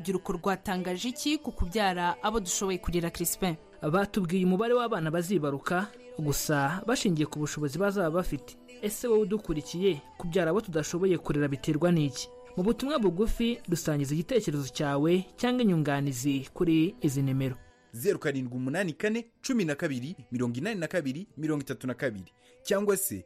urubyiruko rwatangaje iki ku kubyara abo dushoboye kurera Crispin? Batubwiye umubare w'abana bazibaruka gusa bashingiye ku bushobozi bazaba bafite. Ese wowe udukurikiye, kubyara abo tudashoboye kurera biterwa n'iki? Mu butumwa bugufi dusangiza igitekerezo cyawe cyangwa inyunganizi kuri izi nimero: 0784 cyangwa se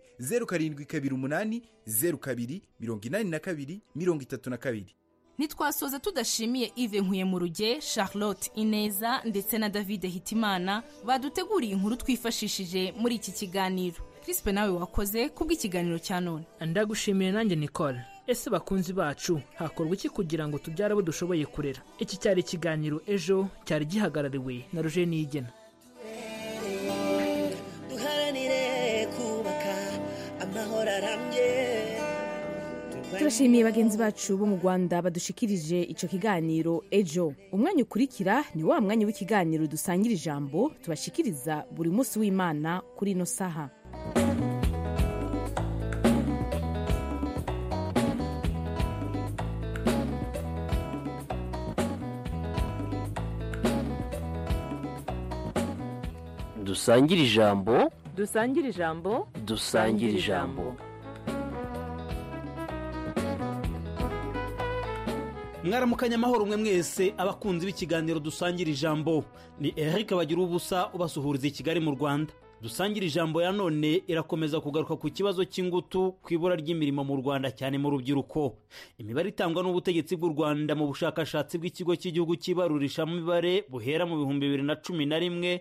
0728028232. Ntitwasoza tudashimiye Yves Nkuyemuruge, Charlotte Ineza ndetse na David Hitimana baduteguriye inkuru twifashishije muri iki kiganiro. Crispin, nawe wakoze kubw'ikiganiro cya none. Ndagushimiye nanjye Nicole. Ese bakunzi bacu, hakorwa iki kugira ngo tubyare abo dushoboye kurera? Iki cyari ikiganiro Ejo, cyari gihagarariwe na Roger Niyigena. Duharanire kubaka amahoro arambye. Turashimiye bagenzi bacu bo mu Rwanda badushikirije ico kiganiro Ejo. Umwanya ukurikira ni wa mwanya w'ikiganiro dusangira ijambo tubashikiriza buri munsi w'Imana kuri ino saha. Dusangire ijambo, Dusangire ijambo, dusangire ijambo. Mwaramukanya amahoro umwe mwese abakunzi b'ikiganiro dusangira ijambo. Ni Eric Bagirubusa ubasuhuriza i Kigali mu Rwanda. Dusangira ijambo ya none irakomeza kugaruka ku kibazo cy'ingutu kwibura ry'imirimo mu Rwanda cyane mu rubyiruko. Imibare itangwa n'ubutegetsi bw'u Rwanda mu bushakashatsi bw'ikigo cy'igihugu cy'ibarurisha mibare buhera mu 2011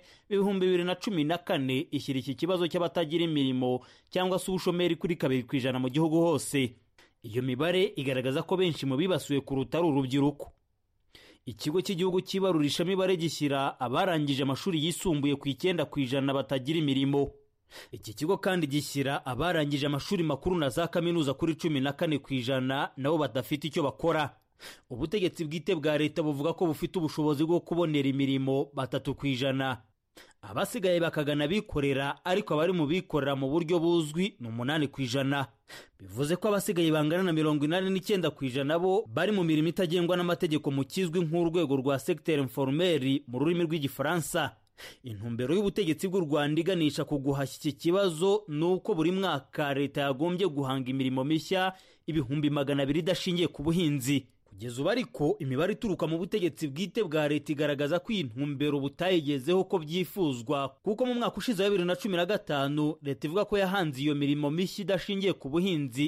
2014 ishyira iki kibazo cy'abatagira imirimo cyangwa se ubushomeri kuri 2% mu gihugu hose. Iyo mibare igaragaza ko benshi mu bibasuye kuruta ari urubyiruko. Ikigo cy'igihugu cy'ibarurisha mibare gishyira abarangije amashuri yisumbuye ku 9% batagira imirimo. Iki kigo kandi gishyira abarangije amashuri makuru na za kaminuza kuri 14% nabo badafite icyo bakora. Ubutegetsi bwite bwa leta buvuga ko bufite ubushobozi bwo kubonera imirimo 3%. Abasigaye bakagana bikorera, ariko abari mu bikorera mu buryo buzwi ni 8%. Bivuze ko abasigaye bangana na 89% bo bari mu mirimo itagengwa n'amategeko mu kizwi nk'urwego rwa secteur informel mu rurimi rw'igifaransa. Intumbero y'ubutegetsi bw'u Rwanda iganisha ku guhashya iki kibazo nuko buri mwaka leta yagombye guhanga imirimo mishya 200,000 idashingiye ku buhinzi. Kugeza ubu ariko imibare ituruka mu butegetsi bwite bwa leta igaragaza ko intumbero butayigezeho ko byifuzwa, kuko mu mwaka ushize wa 2015 leta ivuga ko yahanze iyo mirimo mishya idashingiye ku buhinzi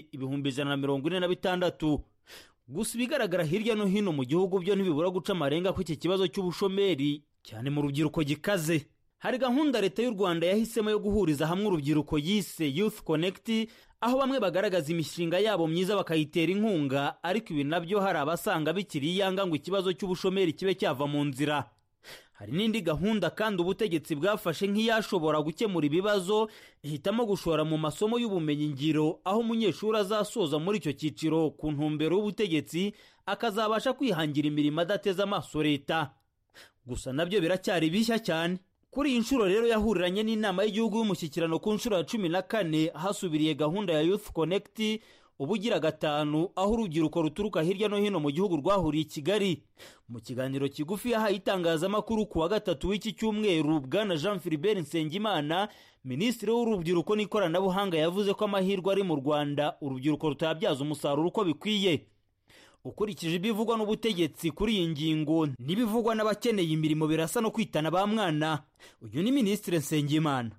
146. Gusa ibigaragara hirya no hino mu gihugu byo ntibibura guca amarenga ko iki kibazo cy'ubushomeri cyane mu rubyiruko gikaze. Hari gahunda leta y'u Rwanda yahisemo yo guhuriza hamwe urubyiruko yise Youth Connect, aho bamwe bagaragaza imishinga yabo myiza bakayitera inkunga, ariko ibi nabyo hari abasanga bikiri iyanga ngo ikibazo cy'ubushomeri kibe cyava mu nzira. Hari n'indi gahunda kandi ubutegetsi bwafashe nk'iyashobora gukemura ibibazo, ihitamo gushora mu masomo y'ubumenyi ngiro, aho umunyeshuri azasoza muri icyo cyiciro ku ntumbero y'ubutegetsi akazabasha kwihangira imirimo adateze amaso leta. Gusa nabyo biracyari bishya cyane. Kuri iyi nshuro rero yahuriranye n'inama y'igihugu y'umushyikirano ku nshuro ya 14 hasubiriye gahunda ya Youth Connect ubugira 5, aho urubyiruko ruturuka hirya no hino mu gihugu rwahuriye i Kigali. Mu kiganiro kigufi yahaye itangazamakuru ku wa 3 w'iki cyumweru, Bwana Jean Philbert Nsengimana, Minisitiri w'urubyiruko n'ikoranabuhanga, yavuze ko amahirwe ari mu Rwanda urubyiruko rutabyaza umusaruro uko bikwiye. Ukurikije ibivugwa n'ubutegetsi kuri iyi ngingo n'ibivugwa n'abakeneye imirimo birasa no kwitana ba mwana. Uyu ni Minisitiri Nsengimana.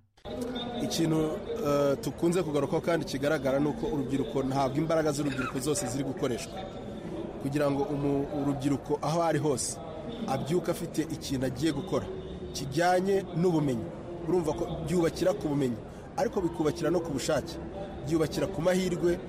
Ikintu tukunze kugarukaho kandi kigaragara nuko urubyiruko ntabwo imbaraga z'urubyiruko zose ziri gukoreshwa kugira ngo urubyiruko aho ari hose abyuka afite ikintu agiye gukora kijyanye n'ubumenyi. Urumva ko byubakira ku bumenyi, ariko bikubakira no ku bushake, byubakira ku mahirwe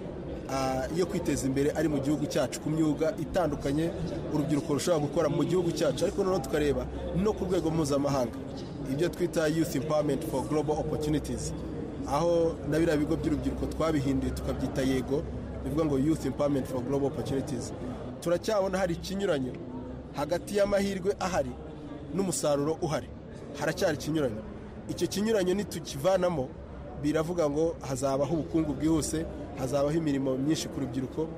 yo kwiteza imbere ari mu gihugu cyacu, ku myuga itandukanye urubyiruko rushobora gukora mu gihugu cyacu, ariko noneho tukareba no ku rwego mpuzamahanga, ibyo twita Youth Empowerment for Global Opportunities, aho na biriya bigo by'urubyiruko twabihinduye tukabyita yego, bivuga ngo Youth Empowerment for Global Opportunities. Turacyabona hari ikinyuranyo hagati y'amahirwe ahari n'umusaruro uhari, haracyari ikinyuranyo. Icyo kinyuranyo nitukivanamo biravuga ngo hazabaho ubukungu bwihuse, hazabaho imirimo myinshi ku rubyiruko,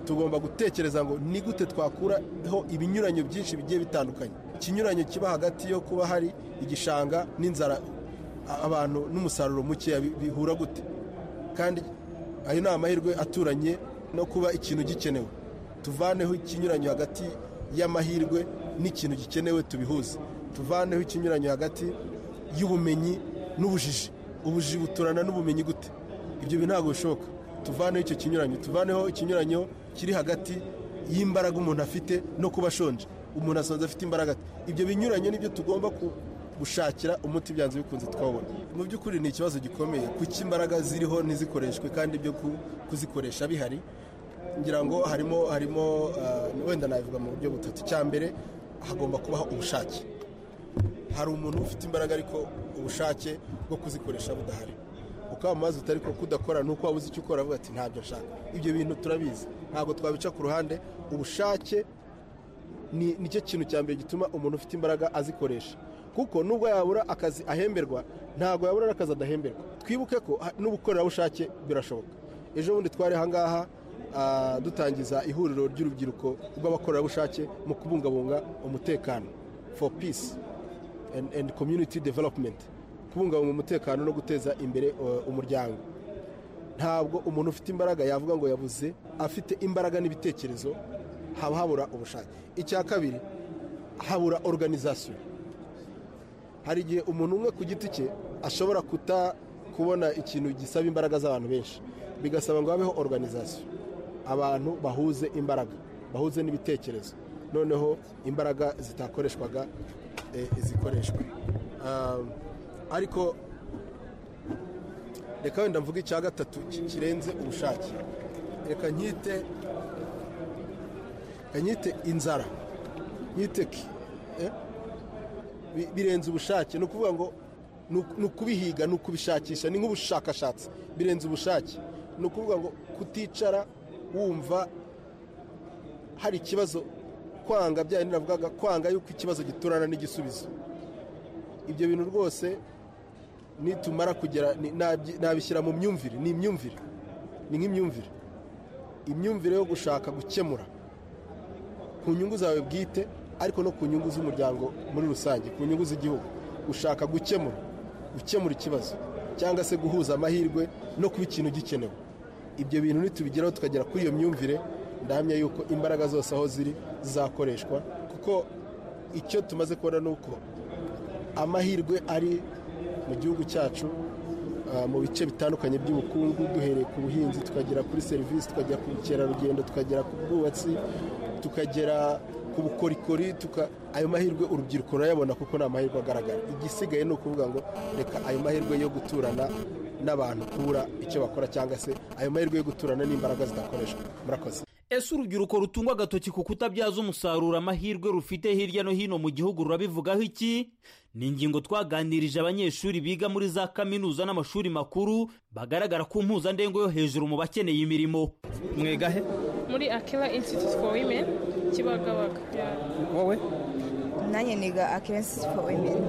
tugomba gutekereza ngo ni gute twakuraho ibinyuranyo byinshi bigiye bitandukanye. Ikinyuranyo kiba hagati yo kuba hari igishanga n'inzara abantu n'umusaruro mukeya bihura gute, kandi ayo ni amahirwe aturanye no kuba ikintu gikenewe. Tuvaneho ikinyuranyo hagati y'amahirwe n'ikintu gikenewe tubihuze. Tuvaneho ikinyuranyo hagati y'ubumenyi n'ubujiji. Ubujiji buturana n'ubumenyi gute? Ibyo ntabwo bishoboka. Tuvaneho icyo kinyuranyo. Tuvaneho ikinyuranyo kiri hagati y'imbaraga umuntu afite no kuba ashonje. Umuntu asanzwe afite imbaraga. Ibyo binyuranyo nibyo tugomba gushakira umuti byanze bikunze twabona. Mu by'ukuri ni ikibazo gikomeye kuko imbaraga ziriho ntizikoreshwe kandi ibyo kuzikoresha bihari. Ngira ngo harimo wenda nabivuga mu buryo butatu. Cya mbere hagomba kubaho ubushake. Hari umuntu ufite imbaraga ariko ubushake bwo kuzikoresha budahari. Ukaba amazi utari ko kudakora nuko wabuze icyo ukora avuga ati ntabyo nshaka. Ibyo bintu turabizi. Ntabwo twabica ku ruhande. Ubushake nicyo kintu cya mbere gituma umuntu ufite imbaraga azikoresha. Kuko nubwo yabura akazi ahemberwa, ntabwo yabura akazi adahemberwa. Twibuke ko n'ubukorerabushake birashoboka. Ejo bundi twari ahangaha dutangiza ihuriro ry'urubyiruko rw'abakorerabushake mu kubungabunga umutekano, for peace and community development, kubungabunga umutekano no guteza imbere umuryango. Ntabwo umuntu ufite imbaraga yavuga ngo yabuze, afite imbaraga n'ibitekerezo haba habura ubushake. Icya kabiri habura organisation. Hari igihe umuntu umwe ku giti cye ashobora kubona ikintu gisaba imbaraga z'abantu benshi, bigasaba ngo habeho organisation, abantu bahuze imbaraga, bahuze n'ibitekerezo, noneho imbaraga zitakoreshwaga zikoreshwa. Ariko reka wenda mvuga icya gatatu kirenze ubushake. Reka nyite inzara, nyite birenze ubushake. Ni ukuvuga ngo ni ukubihiga, ni ukubishakisha, ni nk'ubushakashatsi. Birenze ubushake ni ukuvuga ngo kuticara wumva hari ikibazo, kwanga bya niravugaga, kwanga yuko ikibazo giturana n'igisubizo. Ibyo bintu rwose nitumara kugera nabishyira mu myumvire. Ni imyumvire, ni nk'imyumvire, imyumvire yo gushaka gukemura ku nyungu zawe bwite, ariko no ku nyungu z'umuryango muri rusange, ku nyungu z'igihugu. Ushaka gukemura ikibazo cyangwa se guhuza amahirwe no kuba ikintu gikenewe. Ibyo bintu nitubigeraho tukagera kuri iyo myumvire, ndahamya yuko imbaraga zose aho ziri zizakoreshwa, kuko icyo tumaze kubona ni uko amahirwe ari mu gihugu cyacu mu bice bitandukanye by'ubukungu, duhereye ku buhinzi tukagera kuri serivisi, tukagera ku bukerarugendo, tukagera ku bwubatsi, tukagera ku bukorikori. Ayo mahirwe urubyiruko rurayabona kuko ni amahirwe agaragara. Igisigaye ni ukuvuga ngo reka ayo mahirwe yo guturana n'abantu kubura icyo bakora, cyangwa se ayo mahirwe yo guturana n'imbaraga zidakoreshwa. Murakoze. Ese urubyiruko rutungwa agatoki ku kutabyaza umusaruro amahirwe rufite hirya no hino mu gihugu rurabivugaho iki? Ni ingingo twaganirije abanyeshuri biga muri za kaminuza n'amashuri makuru bagaragara ku mpuzandengo yo hejuru mu bakeneye imirimo. Mwegahe? Muri Akela Institute for Women Kibagabaga. Wowe? Nanjye niga Akela Institute for Women.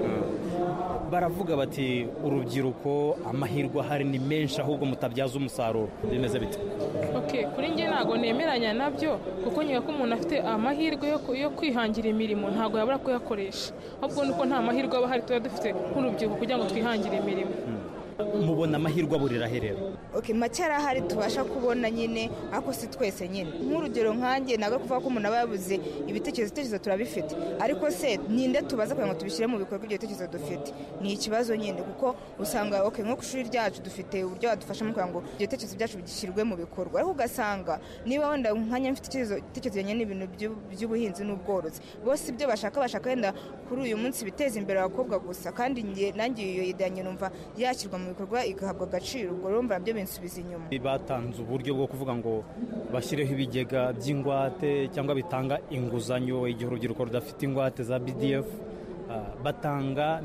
Baravuga bati urubyiruko amahirwe ahari ni menshi ahubwo mutabyaza umusaruro. Bimeze bite? Kuri njye ntabwo nemeranya nabyo, kuko nyuma ko umuntu afite amahirwe yo kwihangira imirimo ntabwo yabura kuyakoresha. Ahubwo nuko nta mahirwe aba ahari tuba dufite nk'urubyiruko kugira ngo twihangire imirimo. Mubona amahirwe aburira herero? Make arahari tubasha kubona nyine, ariko si twese nyine. Nk'urugero nkanjye ntabwo kuvuga ko umuntu aba yabuze ibitekerezo turabifite, ariko se ninde tubaza kugira ngo tubishyire mu bikorwa ibyo bitekerezo dufite? Ni ikibazo nyine, kuko usanga nko ku ishuri ryacu dufite uburyo badufasha mu kugira ngo ibyo bitekerezo byacu bishyirwe mu bikorwa, ariko ugasanga niba wenda nkanya mfite igitekerezo nyine n'ibintu by'ubuhinzi n'ubworozi, bose ibyo bashaka wenda kuri uyu munsi biteza imbere abakobwa gusa, kandi nanjye iyo idanye numva yakirwa mu bikorwa igahabwa agaciro. Ubwo rero mbona byo binsubiza inyuma. Batanze uburyo bwo kuvuga ngo bashyireho ibigega by'ingwate cyangwa bitanga inguzanyo igihe urubyiruko rudafite ingwate za BDF. Batanga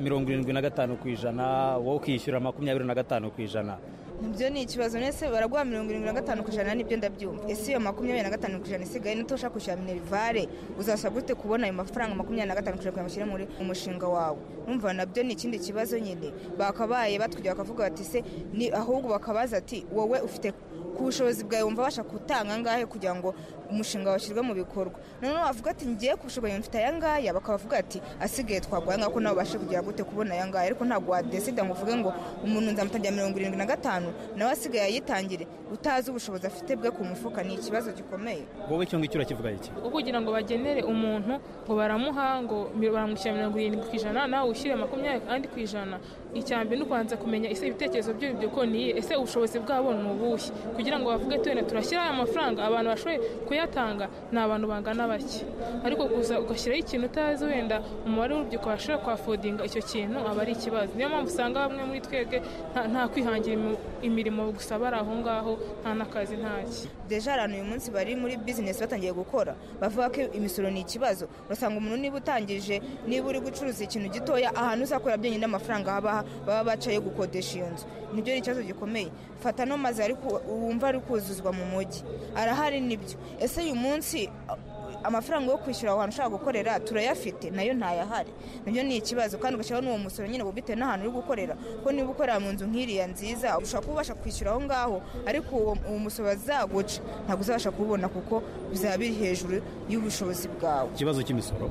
75%, wowe ukishyura 25%. Nibyo ni ikibazo. Nese baraguha 75% nibyo ndabyumva. Ese iyo 25% isigaye nitosha kwishyura minerivare, uzasaba gute kubona ayo mafaranga 25% kugira ngo ushyire muri umushinga wawe? Numva nabyo ni ikindi kibazo nyine. Bakabaye batwigira bakavuga bati se ni ahubwo bakabaza ati wowe ufite ku bushobozi bwawe wumva wabasha gutanga angahe kugira ngo umushinga washyirwe mu bikorwa. Noneho wavuga ati ngiye ku bushobozi mfite aya ngaya, bakabavuga ati asigaye twaguha ngako nawe ubashe kugira gute kubona aya ngaya, ariko ntabwo wadesida ngo uvuge ngo umuntu nzamutangira 75 nawe asigaye ayitangire utazi ubushobozi afite bwe ku mufuka. Ni ikibazo gikomeye. wowe cyo ngicyo urakivuga iki? kugira ngo bagenere umuntu ngo baramuha ngo baramushyira 70% nawe ushyire 20% icyambere no kwanza kumenya ese ibitekerezo byo ko ni ese ubushobozi bwabo ni ubuhe, kugira ngo bavuge twene turashyira aya mafaranga abantu bashoboye kuyatanga ni abantu bangana bake. Ariko kuza ugashyiraho ikintu utazi wenda umubare w'urubyiruko bashobora kwafodinga icyo kintu aba ari ikibazo. Niyo mpamvu usanga bamwe muri twebwe nta kwihangira imirimo gusa bari aho ngaho nta n'akazi ntaki. Deja abantu uyu munsi bari muri business batangiye gukora bavuga ko imisoro ni ikibazo. Urasanga umuntu niba utangije, niba uri gucuruza ikintu gitoya, ahantu uzakora byonyine amafaranga baba bacaye gukodesha iyo nzu, nibyo ari ikibazo gikomeye. Fata no mazi ariko wumva ari kuzuzwa mu mujyi arahari nibyo. Ese uyu munsi amafaranga yo kwishyura ahantu ushaka gukorera turayafite? Nayo ntayahari. Nibyo ni ikibazo. Kandi ugashyiraho n'uwo musoro nyine bubite n'ahantu uri gukorera, ko niba ukorera mu nzu nk'iriya nziza ushobora kubasha kwishyura aho ngaho, ariko uwo musoro bazaguca ntabwo uzabasha kubona kuko bizaba biri hejuru y'ubushobozi bwawe. Ikibazo cy'imisoro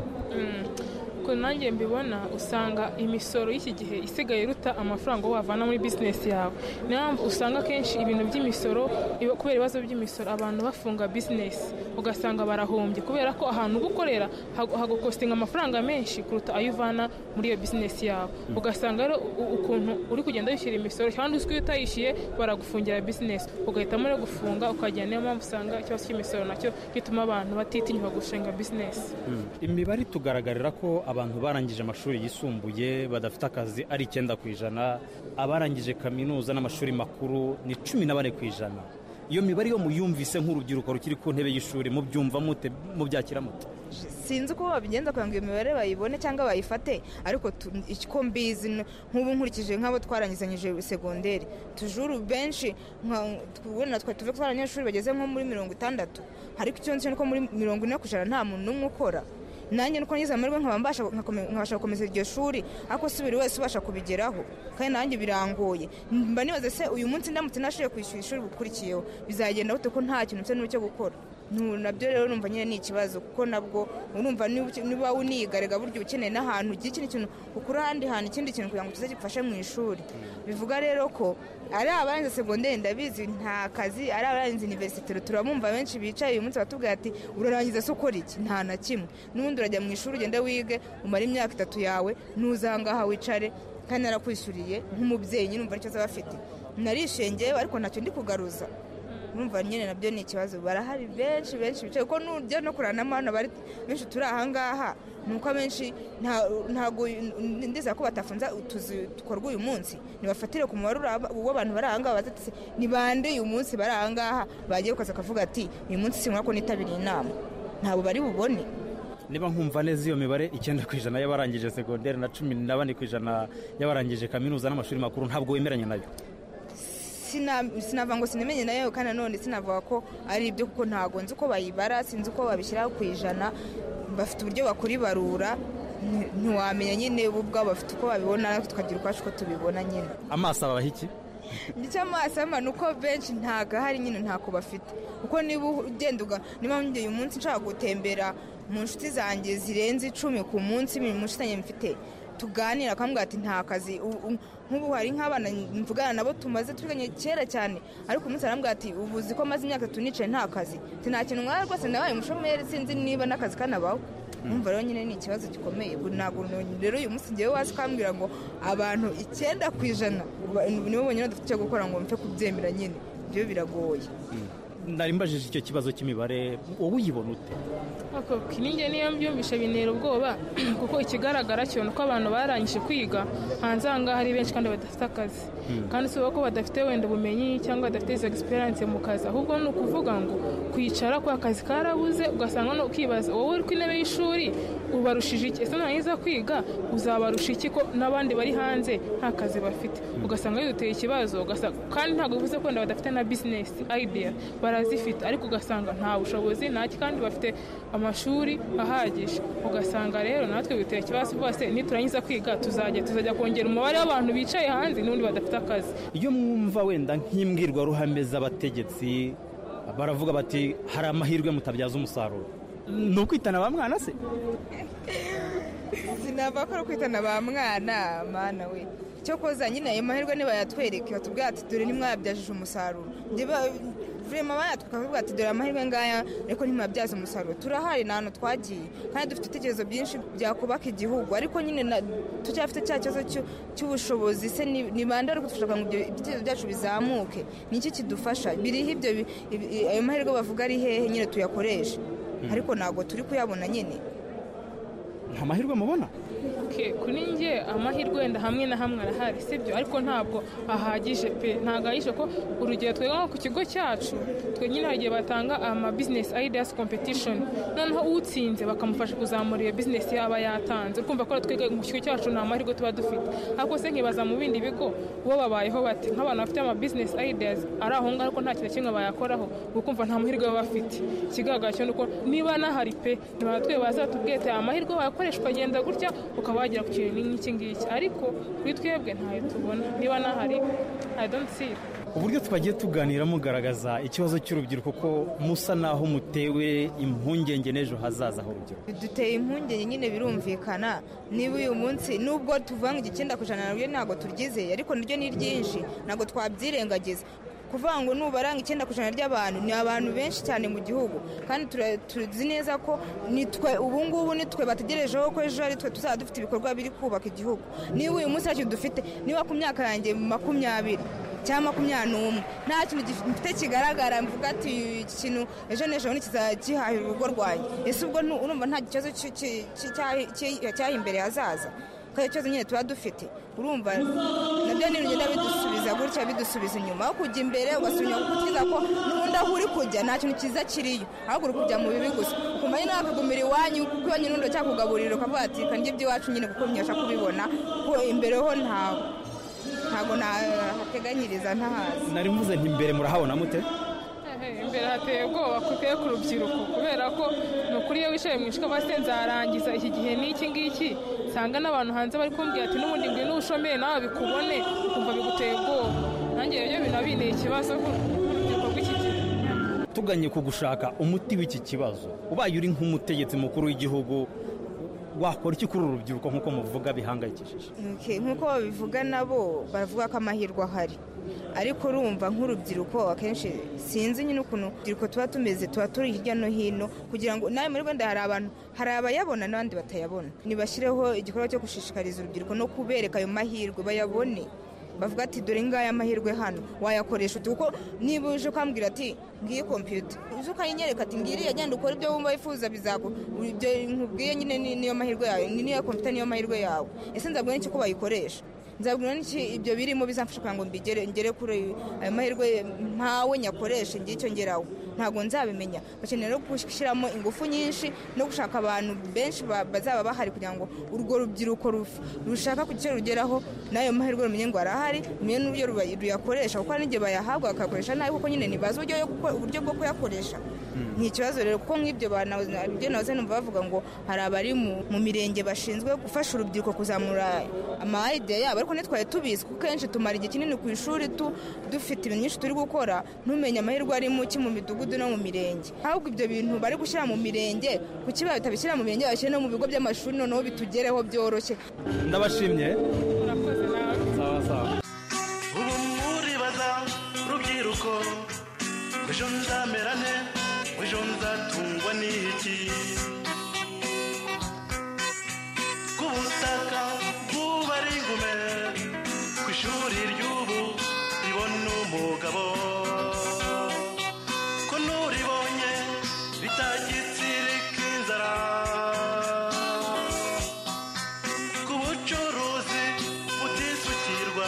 ko nanjye mbibona usanga imisoro y'iki gihe isigaye iruta amafaranga wavana muri business yawe. Niyo mpamvu usanga kenshi ibintu by'imisoro kubera ibibazo by'imisoro abantu bafunga business, ugasanga barahombye kubera ko ahantu gukorera hagukostinga amafaranga menshi kuruta ayo uvana muri iyo business yawe. Ugasanga rero ukuntu uri kugenda wishyura imisoro kandi uzwi utayishyuye baragufungira business, ugahitamo rero gufunga ukagenda. Niyo mpamvu usanga ikibazo cy'imisoro nacyo gituma abantu batitinyuka gushinga business. Imibare tugaragarira ko abantu barangije amashuri yisumbuye badafite akazi ari 9%, abarangije kaminuza n'amashuri makuru ni 14%. Iyo mibare yo muyumvise nk'urubyiruko rukiri ku ntebe y'ishuri mubyumva mute, mubyakira mute? Sinzi uko babigenza kugira ngo iyo mibare bayibone cyangwa bayifate, ariko icyo mbizi nk'ubu nkurikije nk'abo twarangizanyije segonderi tujuru benshi twubona tuve ko abanyeshuri bageze nko muri 60, ariko icyo nzi ko muri 40% nta muntu n'umwe ukora. Nanjye nuko ngize amahirwe nkabasha gukomeza iryo shuri, ariko si buri wese ubasha kubigeraho, kandi nanjye birangoye. Mba nibaza se uyu munsi ndamutse nashoboye kwishyura ishuri bukurikiyeho bizagenda gute ko nta kintu mfite n'icyo gukora. Nabyo rero numva nyine ni ikibazo, kuko nabwo urumva niba unigarega buryo ukeneye n'ahantu ugira ikindi kintu ukura ahandi hantu ikindi kintu kugira ngo kize gifashe mu ishuri. Bivuga rero ko ari abarangiza segonderi ndabizi nta kazi, ari abarangiza university turamumva benshi bicaye uyu munsi batubwira ati urarangiza se ukora iki? Nta na kimwe. N'ubundi urajya mu ishuri ugende wige umara imyaka 3 yawe ntuzangaha wicare kandi narakwishyuriye nk'umubyeyi nyine umva icyo azaba afite. Narishengewe ariko ntacyo ndi kugaruza. Numva nyine nabyo ni ikibazo. Barahari benshi bicaye ko n'ujya no kuranamo hano bari benshi turi ahangaha, nuko abenshi ntago ndiza ko batafunza utuzi dukorwa uyu munsi nibafatire ku mubare w'abantu bari ahangaha bazatse ni bande uyu munsi bari ahangaha bagiye kukaza kavuga ati uyu munsi sinkwa ko nitabiriye inama, ntabo bari bubone. Niba nkumva neza iyo mibare 9% y'abarangije segonderi na 14% y'abarangije kaminuza n'amashuri makuru ntabwo wemeranya nayo? Sinava ngo sinemenye nayo, kandi none sinavuga ko ari ibyo kuko ntago nzi uko bayibara, sinzi uko babishyiraho ku ijana. Bafite uburyo bakora ibarura, ntiwamenya nyine bo ubwabo bafite uko babibona, tukagira ukwacu ko tubibona nyine. Amaso abaha iki? Ndetse amaso amana uko benshi ntago hari nyine ntako bafite, uko niba ugenduga niba uyu munsi nshaka gutembera mu nshuti zanjye zirenze 10 ku munsi, mu nshuti mfite tuganira akambwira ati nta kazi. Nk'ubu hari nk'abana mvugana nabo tumaze twiganye kera cyane, ariko umunsi arambwira ati ubuzi ko maze imyaka 3 nicaye nta kazi, nta kintu mwari rwose nabaye umushomeri sinzi niba n'akazi kanabaho. Numva rero nyine ni ikibazo gikomeye. Ntabwo rero uyu munsi ngewe wazi kambwira ngo abantu 9% nibo bonyine dufite cyo gukora ngo mfe kubyemera nyine, byo biragoye. Nari mbajije icyo kibazo cy'imibare wowe uyibona ute? Ninjye niyo mbyumvisha binera ubwoba, kuko ikigaragara cyo nuko abantu barangije kwiga hanze ahangaha hari benshi kandi badafite akazi, kandi si ko badafite wenda ubumenyi cyangwa badafite izo experience mu kazi, ahubwo ni ukuvuga ngo kwicara kwa kazi karabuze. Ugasanga no ukibaza wowe uri ku intebe y'ishuri ubarushije iki, ese nurangiza kwiga uzabarusha iki ko n'abandi bari hanze nta kazi bafite, ugasanga biduteye ikibazo, kandi ntabwo bivuze ko badafite na business idea, barazifite ariko ugasanga nta bushobozi ntaki kandi bafite amashuri ahagije, ugasanga rero natwe biteye ikibazo rwose. Niturangiza kwiga tuzajya kongera umubare w'abantu bicaye hanze n'ubundi badafite akazi. Iyo mwumva wenda nk'imbwirwaruhame z'abategetsi baravuga bati hari amahirwe mutabyaza umusaruro, ni ukwitana ba mwana se? sinava ko ari ukwitana ba mwana mana we, cyo koza nyine ayo mahirwe nibayatwereke batubwira ati dore nimwabyajije umusaruro, vrema bayatwakavuga ati dore amahirwe ngaya ariko ntimwabyaza umusaruro. Turahari n'ahantu twagiye kandi dufite ibitekerezo byinshi byakubaka igihugu, ariko nyine tucyafite cya kibazo cy'ubushobozi. Se ni bande ariko dushaka ngo ibitekerezo byacu bizamuke, ni iki kidufasha? Biriho ibyo ayo mahirwe bavuga ari hehe nyine tuyakoresha, ariko ntabwo turi kuyabona nyine. Nta mahirwe mubona? Kuri njye amahirwe wenda hamwe na hamwe arahari sibyo, ariko ntabwo ahagije pe, ntabwo ahagije ko urugero twebwe ku kigo cyacu twe nyine hagiye batanga ama business ideas competition, noneho utsinze bakamufasha kuzamura iyo business yaba yatanze. Urumva ko twebwe mu kigo cyacu nta mahirwe tuba dufite, ariko se nkibaza mu bindi bigo bo babayeho bati nk'abantu bafite ama business ideas ari aho ngaho ariko nta kintu kimwe bayakoraho, ukumva nta mahirwe baba bafite. Ikigaragara cyo nuko niba nahari pe niba twe bazatubwete amahirwe bayakoreshwa agenda gutya ukaba wagira ku kintu n'iki ngiki, ariko kuri twebwe ntayo tubona. Niba nahari I don't see it. Uburyo twagiye tuganira mugaragaza ikibazo cy'urubyiruko ko musa naho mutewe impungenge n'ejo hazaza h'urubyiruko. Duteye impungenge nyine birumvikana, niba uyu munsi nubwo tuvuga ngo 9% nabyo ntabwo turyizeye, ariko niryo ni ryinshi ntabwo twabyirengagiza. Kuvuga ngo nubaranga 9% ry'abantu ni abantu benshi cyane mu gihugu, kandi tuzi neza ko nitwe ubungubu nitwe bategerejeho ko ejo ari twe tuzaba dufite ibikorwa biri kubaka igihugu. Niba uyu munsi ntacyo dufite, niba ku myaka yanjye 20 cyangwa 21 nta kintu gifite kigaragara mvuga ati iki kintu ejo n'ejo ntikizagihahira urugo rwanjye, ese ubwo urumva nta kibazo cyaha imbere hazaza? Kandi ikibazo nyine tuba dufite, urumva nabyo ni urugendo bidusubiza gutya, bidusubiza inyuma aho kujya imbere ugasubira gukurikiza ko n'ubundi aho uri kujya nta kintu cyiza kiriyo, ahubwo uri kujya mu bibi gusa. Ukuma nyine wakagumira iwanyu kuko iwanyu n'undi cyakugaburira ukavuga ati kandi iby'iwacu nyine kuko myasha kubibona ko imbere ho ntabwo nahateganyiriza ntahazi. Nari mvuze nti imbere murahabona mute? Imbere hateye ubwoba kuteye ku rubyiruko, kubera ko ni ukuri iyo wicaye mu ishuri base nzarangiza iki gihe n'iki ngiki, nsanga n'abantu hanze bari kumbwira ati n'ubundi ngwino n'ubushomeri nawe bikubone, kumva biguteye ubwoba. Nanjye rero binabinteye ikibazo nk'urubyiruko rw'iki gihe. Tuganye ku gushaka umuti w'iki kibazo, ubaye uri nk'umutegetsi mukuru w'igihugu wakora iki kuri uru rubyiruko nk'uko muvuga bihangayikishije? Nk'uko babivuga nabo baravuga ko amahirwe ahari, ariko urumva nk'urubyiruko akenshi sinzi nyine ukuntu urubyiruko tuba tumeze, tuba turi hirya no hino kugira ngo nawe muri Rwanda hari abayabona n'abandi batayabona. Nibashyireho igikorwa cyo gushishikariza urubyiruko no kubereka ayo mahirwe bayabone, bavuga ati dore ngaya amahirwe hano wayakoresha uti, kuko niba uje ukambwira ati ngiye computer uje ukayinyereka ati ngiri yagenda ukora ibyo wumva wifuza ibyo nkubwiye nyine niyo mahirwe yawe, niyo computer niyo mahirwe yawe. Ese nzabwira n'iki ko bayikoresha? Nzabwira n'iki ibyo birimo bizamfasha kugira ngo ngere kuri ayo mahirwe mpawe nyakoreshe ngiye icyo ngeraho? Ntabwo nzabimenya. Bakeneye gushyiramo ingufu nyinshi no gushaka abantu benshi bazaba bahari kugira ngo urwo rubyiruko rushaka kugira rugeraho n'ayo mahirwe rumenye ngo arahari, rumenye n'uburyo ruyakoresha, kuko n'igihe bayahabwa bakakoresha nabi kuko nyine ntibazi uburyo bwo kuyakoresha. Ni ikibazo rero kuko nk'ibyo nahoze numva bavuga ngo hari abari mu mirenge bashinzwe gufasha urubyiruko kuzamura ama-idea yabo, ariko ntitwaye tubizi kuko kenshi tumara igihe kinini ku ishuri dufite ibintu byinshi turi gukora, ntumenye amahirwe ari mu midugudu no mu mirenge. Ahubwo ibyo bintu bari gushyira mu mirenge kuki batabishyira mu mirenge bashyira no mu bigo by'amashuri, noneho bitugereho byoroshye. Ndabashimye. Murakoze nawe. Sawa sawa. Ubu muribaza rubyiruko, ejo nzamera nte, ejo nzatungwa n'iki? Ku butaka bw'ubu ari ingume, ku ishuri ry'ubu ribona umugabo, ko n'uribonye bitagitsirika inzara, ku bucuruzi butisukirwa,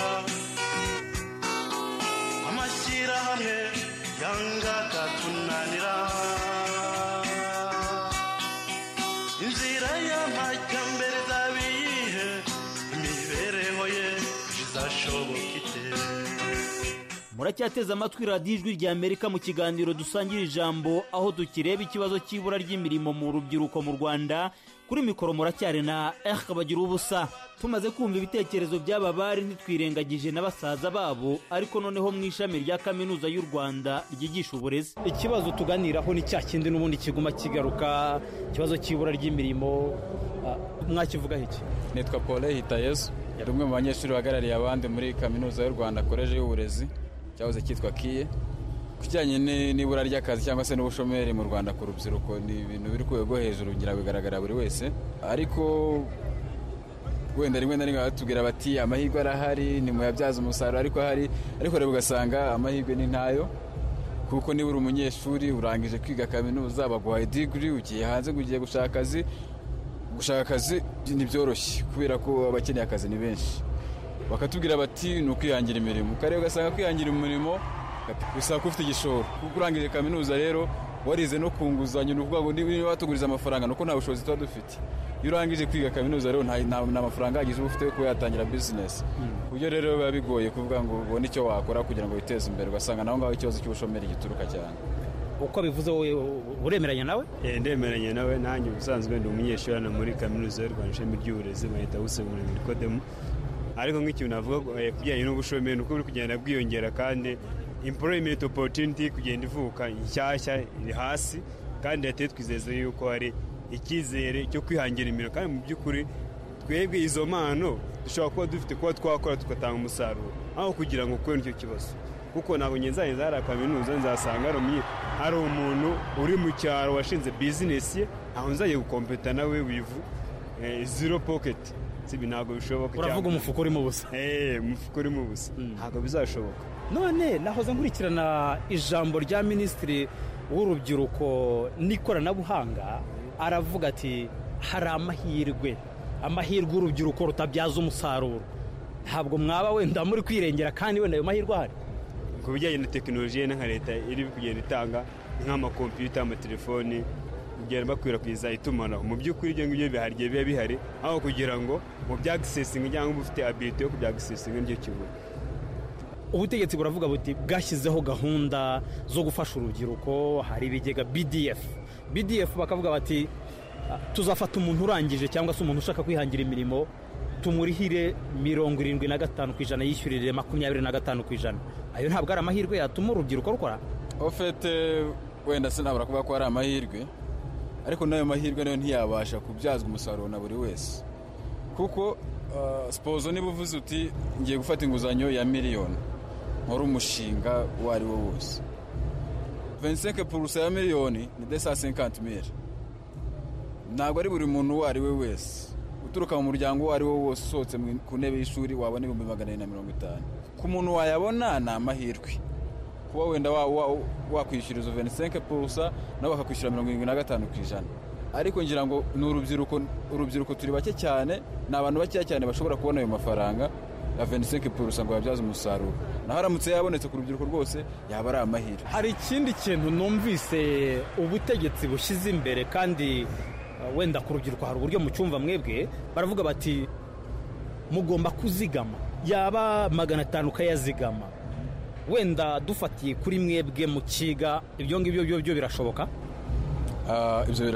amashyirahamwe yanga katunanira, inzira ya amajyambere zabihe imibereho ye izashoboka ite. muracyateze amatwi radiyo ijwi rya Amerika mu kiganiro dusangira ijambo, aho tukireba ikibazo cy'ibura ry'imirimo mu rubyiruko mu Rwanda. Kuri mikoro muracyari na bagira ubusa. Tumaze kumva ibitekerezo by'aba bari ntitwirengagije na basaza babo, ariko noneho mu ishami rya kaminuza y'u Rwanda ryigisha uburezi. Ikibazo tuganiraho ni cya kindi n'ubundi kiguma kigaruka, ikibazo cy'ibura ry'imirimo. Mwakivuga iki? Nitwa Paul Hitayezu, yari umwe mu banyeshuri bahagarariye abandi muri kaminuza y'u Rwanda koleje y'uburezi cyahoze cyitwa KIE. Kujyanye n'ibura ry'akazi cyangwa se n'ubushomeri mu Rwanda ku rubyiruko ni ibintu biri ku rwego hejuru, ngira bigaragara buri wese, ariko wenda rimwe na rimwe batubwira bati amahirwe arahari ni muyabyaza umusaruro, ariko rero ugasanga amahirwe ni ntayo, kuko niba uri umunyeshuri urangije kwiga kaminuza baguhaye degree, ugiye hanze ngo ugiye gushaka akazi ntibyoroshye kubera ko abakeneye akazi ni benshi. Bakatubwira bati ni ukwihangira imirimo, ukareba ugasanga kwihangira umurimo bisaba ko ufite igishoro. Kuko urangije kaminuza rero warize no ku nguzanyo, ni ukuvuga ngo niba watuguriza amafaranga nuko nta bushobozi tuba dufite. Iyo urangije kwiga kaminuza rero nta mafaranga ahagije uba ufite yo kuba yatangira business. Kubyo rero biba bigoye kuvuga ngo ubone icyo wakora kugira ngo witeze imbere, ugasanga naho ngaho ikibazo cy'ubushomeri gituruka cyane. Uko bivuze wowe uremeranya nawe? Ndemeranya nawe. Nanjye ubusanzwe ndi umunyeshuri hano muri kaminuza y'u Rwanda ishami ry'uburezi bahita busebura Nikodemu, ariko nk'ikintu navuga kubijyanye n'ubushomeri uko buri kugenda bwiyongera, kandi employment opportunity kugenda ivuka inshyashya iri hasi, kandi leta twizeza yuko hari icyizere cyo kwihangira imirimo, kandi mu by'ukuri twebwe izo mpano dushobora kuba dufite kuba twakora tugatanga umusaruro, aho kugira ngo kubera icyo kibazo. Kuko ntabwo ngenzaheza hari kaminuza nzasanga hari umuntu uri mu cyaro washinze bizinesi ye, aho nzagiye gukompeta nawe wivu zero pocket. Sibi ntabwo bishoboka. Uravuga umufuko urimo ubusa? Umufuko urimo ubusa ntabwo bizashoboka. None nahoze nkurikirana ijambo rya minisitiri w'urubyiruko n'ikoranabuhanga, aravuga ati hari amahirwe urubyiruko rutabyaza umusaruro. Ntabwo mwaba wenda muri kwirengera kandi wenda ayo mahirwe ahari? Ku bijyanye na tekinoloji nka leta iri kugenda itanga nk'amakompiyuta, amatelefoni, kugenda bakwirakwiza itumanaho, mu by'ukuri ibyo ngibyo biba bihari, aho kugira ngo mu bya accessing cyangwa ufite ability yo kubya accessing n'icyo kigo. Ubutegetsi buravuga buti bwashyizeho gahunda zo gufasha urubyiruko, hari ibigega BDF bakavuga bati tuzafata umuntu urangije cyangwa se umuntu ushaka kwihangira imirimo tumurihire 75% yishyurire 25%. Ayo ntabwo ari amahirwe yatuma urubyiruko rukora? Ofete wenda sinabura kuvuga ko ari amahirwe, ariko nayo mahirwe nayo ntiyabasha kubyazwa umusaruro na buri wese. Kuko suppose niba uvuze uti ngiye gufata inguzanyo ya miliyoni muri umushinga wari wo wose, 25% ya miliyoni ni 250,000. Ntabwo ari buri muntu wari we wese uturuka mu muryango wari wo wose usohotse ku ntebe y'ishuri wabona 450,000. Ku muntu wayabona ni amahirwe, kuba wenda wakwishyuriza 25% nabo bakakwishyura 75%. Ariko ngira ngo ni urubyiruko turi bake cyane, ni abantu bake cyane bashobora kubona ayo mafaranga ya 25% ngo babyaze umusaruro. Naho aramutse yabonetse ku rubyiruko rwose yaba ari amahirwe. Hari ikindi kintu numvise ubutegetsi bushyize imbere, kandi wenda ku rubyiruko hari uburyo mu cyumva mwebwe, baravuga bati mugomba kuzigama, yaba 500 ukayazigama. Wenda dufatiye kuri mwebwe mu kiga, ibyo ngibyo byo birashoboka? Ibyo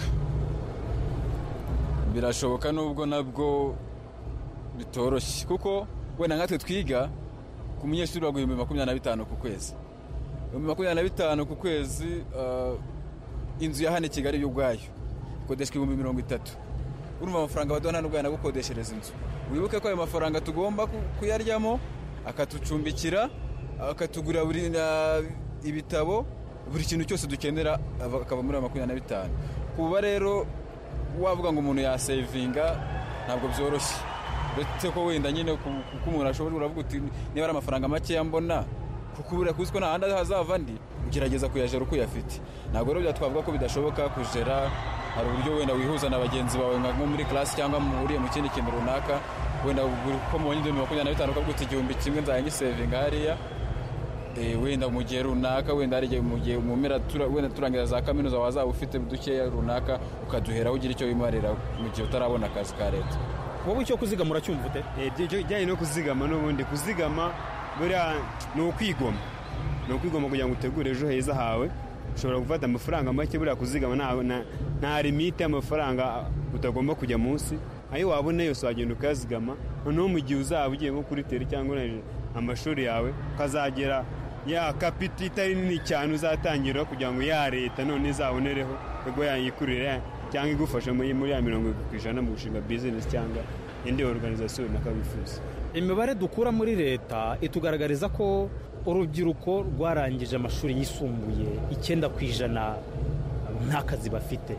birashoboka nubwo nabwo bitoroshye, kuko wenda nkatwe twiga ku munyeshuri baguha 25,000 ku kwezi. 25,000 ku kwezi, inzu ya hane Kigali y'ubwayo ikodeshwa 30,000. Urumva amafaranga baduha nta n'ubwo gukodeshereza inzu. Wibuke ko ayo mafaranga tugomba kuyaryamo, akatucumbikira, akatugurira buri ibitabo, buri kintu cyose dukenera akava muri 25. Kuba rero wavuga ngo umuntu yasevinga ntabwo byoroshye, uretse ko wenda nyine kuko umuntu ashobora uravuga uti niba ari amafaranga make yambona, kuko ubura kuzi ko nta handi hazava ndi, ugerageza kuyajera uko uyafite. Ntabwo rero byatwavuga ko bidashoboka kujera. Hari uburyo wenda wihuza na bagenzi bawe nko muri class cyangwa muri mu kindi kintu runaka, wenda ko mu 25,000 ukavuga uti 1,000 nzajya ngisevinga hariya, wenda mu gihe runaka wenda hari igihe mu gihe wenda turangiza za kaminuza wazaba ufite dukeya runaka ukaduheraho ugira icyo wimarira mu gihe utarabona akazi ka leta. wowe icyo kuzigama uracyumva ute? Bijyanye no kuzigama n'ubundi kuzigama buriya ni ukwigoma kugira ngo utegure ejo heza hawe. Ushobora gufata amafaranga make, buriya kuzigama nta limite y'amafaranga utagomba kujya munsi, ayo wabona yose wagenda ukazigama, noneho mu gihe uzaba ugiye nko kuri teri cyangwa amashuri yawe ukazagera ya kapiti itari nini cyane uzatangira kugira ngo ya leta none izabonereho ego yayikurira cyangwa igufasha muri ya 20% mu gushinga business cyangwa indi organization runaka wifuza. Imibare dukura muri leta itugaragariza ko urubyiruko rwarangije amashuri yisumbuye 9% nta kazi bafite,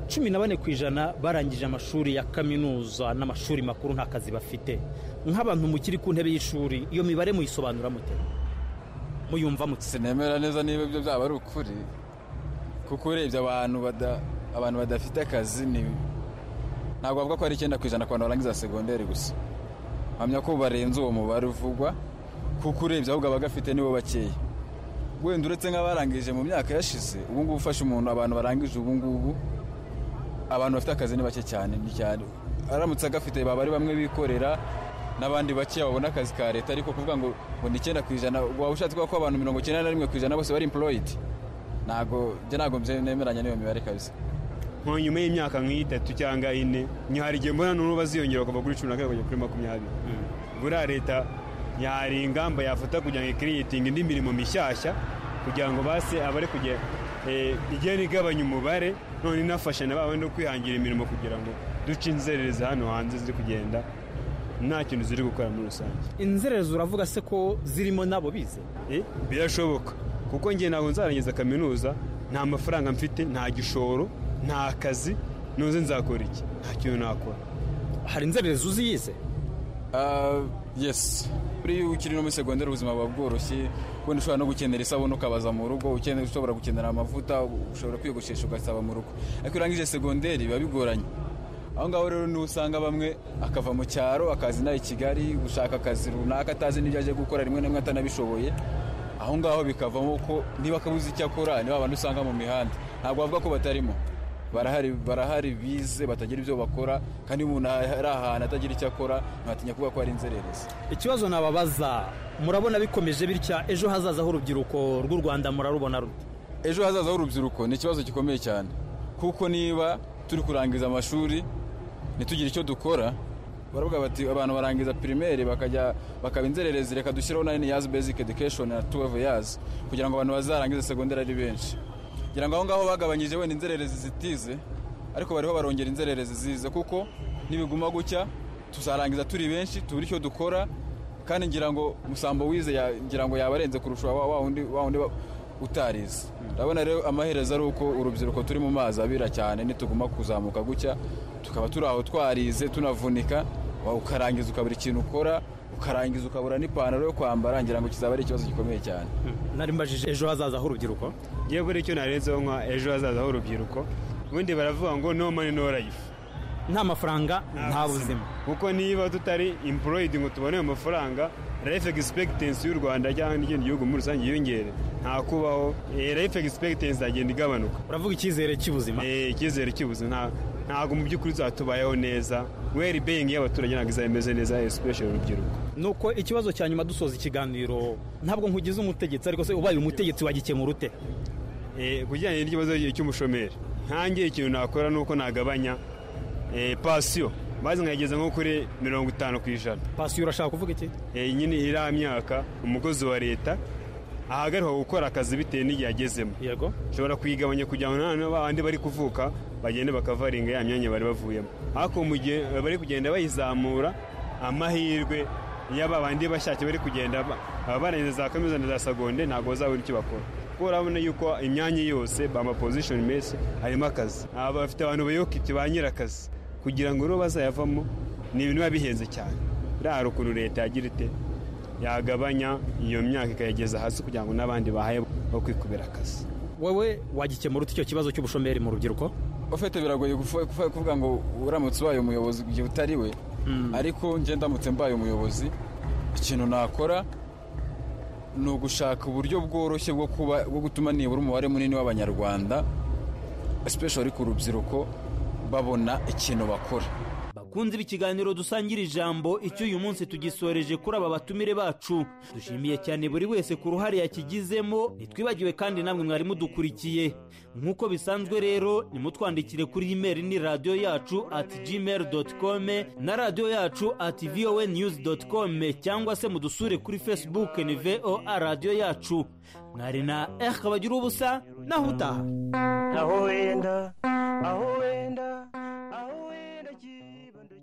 14% barangije amashuri ya kaminuza n'amashuri makuru nta kazi bafite. Nk'abantu mukiri ku ntebe y'ishuri, iyo mibare muyisobanura mute? Muyumva mute? Sinemera neza niba ibyo byaba ari ukuri, kuko urebye abantu badafite akazi ntabwo bavuga ko ari 9% ku bantu barangiza segonderi gusa. Hamya ko barenze uwo mubare uvugwa, kuko urebye ahubwo abagafite nibo bakeya. Wenda uretse nk'abarangije mu myaka yashize, ubu ngubu ufashe umuntu abantu barangije ubu ngubu abantu bafite akazi ni bake cyane, ni cyane. Aramutse agafite baba ari bamwe bikorera n'abandi bake babona akazi ka leta, ariko kuvuga ngo ni 9% waba ushatse ko abantu 91% bose bari employed. Ntago nemeranya n'iyo mibare kabisa. Nko nyuma y'imyaka nk'itatu cyangwa 4 nyari gihe mbona n'ubu baziyongera kuva kuri 10 kujya kuri 20. Buriya leta yari ingamba yafata kugira ngo creating indi mirimo mishyashya kugira ngo base abari kujya igeni igabanya umubare, none inafasha n'abawe no kwihangira imirimo kugira ngo duce inzerereza hano hanze ziri kugenda nta kintu ziri gukora muri rusange. Inzerereza uravuga se ko zirimo nabo bize? Birashoboka, kuko njye ntabwo nzarangiza kaminuza nta mafaranga mfite, nta gishoro, nta kazi, nuze nzakora iki? Nta kintu nakora. Hari inzerereza uziyize? Yes. Buri ukiri no muri segonderi ubuzima buba bworoshye, wenda ushobora no gukenera isabune ukabaza mu rugo, ushobora gukenera amavuta, ushobora kwiyogoshesha ugasaba mu rugo. Ariko urangije segonderi biba bigoranye. Aho ngaho rero ni usanga bamwe akava mu cyaro akazi nayo i Kigali gushaka akazi runaka atazi n'ibyo aje gukora, rimwe na rimwe atanabishoboye. Aho ngaho bikavamo ko niba akabuze icyo akora niba abantu usanga mu mihanda. Ntabwo bavuga ko batarimo, barahari bize batagira ibyo bakora, kandi umuntu ari ahantu atagira icyo akora ntatinya kuvuga ko ari inzererezi. Ikibazo nababaza, murabona bikomeje bitya ejo hazaza h'urubyiruko rw'u Rwanda murarubona rute? Ejo hazaza h'urubyiruko ni ikibazo gikomeye cyane, kuko niba turi kurangiza amashuri ntitugire icyo dukora, baravuga bati abantu barangiza primaire bakaba inzererezi, reka dushyiraho 9 years basic education na 12 years kugira ngo abantu bazarangize segonderi ari benshi. Ngira ngo aho ngaho bagabanyije wenda inzererezi zitize, ariko bariho barongera inzererezi zize, kuko nibiguma gucya tuzarangiza turi benshi tubura icyo dukora, kandi ngira ngo musambo wize ngira ngo yabarenze kurusha wa wundi utarize. Ndabona rero amaherezo ari uko urubyiruko turi mu mazi abira cyane, nituguma kuzamuka gucya tukaba turi aho twarize tunavunika, ukarangiza ukabura ikintu ukora, ukarangiza ukabura n'ipantaro yo kwambara. Ngira ngo kizaba ari ikibazo gikomeye cyane. Nari mbajije ejo hazaza h'urubyiruko, ngiye buri icyo narenzeho nka ejo hazaza h'urubyiruko, ubundi baravuga ngo no money no life, nta mafaranga nta buzima. Kuko niba tutari employed ngo tubone ayo mafaranga, life expectancy y'u Rwanda cyangwa n'ikindi gihugu muri rusange yiyongere, nta kubaho. Life expectancy agenda igabanuka. Uravuga icyizere cy'ubuzima? Icyizere cy'ubuzima ntabwo mu by'ukuri zatubayeho neza, well being y'abaturage ntabwo izameze neza, especially urubyiruko. Nuko ikibazo cya nyuma dusoza ikiganiro, ntabwo nkugize umutegetsi, ariko se ubaye umutegetsi wagikemura ute? Kujyanye n'ikibazo cy'umushomeri, nkange ikintu nakora nuko nagabanya pasiyo, maze nkayigeza nko kuri 50%. Pasiyo urashaka kuvuga iki? Nyine iriya myaka umukozi wa leta ahagaruka gukora akazi bitewe n'igihe agezemo. Yego, ushobora kuyigabanya kugira ngo n'abandi bari kuvuka bagende bakavaringa ya myanya bari bavuyemo, ariko mu gihe bari kugenda bayizamura, amahirwe y'abandi bashake bari kugenda barangiza za kaminuza na za segonde ntabwo bazabura icyo bakora, kuko urabona yuko imyanya yose bama position mese harimo akazi. Bafite abantu bayoboka iti ba nyirakazi, kugira ngo rero bazayavamo ni ibintu biba bihenze cyane. Rero ukuntu leta yagira ite yagabanya iyo myaka ikayegeza hasi kugira ngo n'abandi bahaye bo kwikubira akazi. Wowe wagikemura icyo kibazo cy'ubushomeri mu rubyiruko? Ufite biragoye kuvuga ngo uramutse ubaye umuyobozi igihe utari we, ariko nje ndamutse mbaye umuyobozi, ikintu nakora ni ugushaka uburyo bworoshye bwo gutuma nibura umubare munini w'abanyarwanda especially ku rubyiruko babona ikintu bakora. Bakunzi b'ikiganiro dusangira ijambo, icyo uyu munsi tugisoreje kuri aba batumire bacu. Dushimiye cyane buri wese ku ruhare yakigizemo, nitwibagiwe kandi namwe mwari mudukurikiye. Nk'uko bisanzwe rero, nimutwandikire kuri email ni radioyacu@gmail.com na radioyacu@voanews.com, cyangwa se mudusure kuri Facebook ni VOA Radio Yacu. Mwari na Kabagira ubusa, naho utaha. aho wenda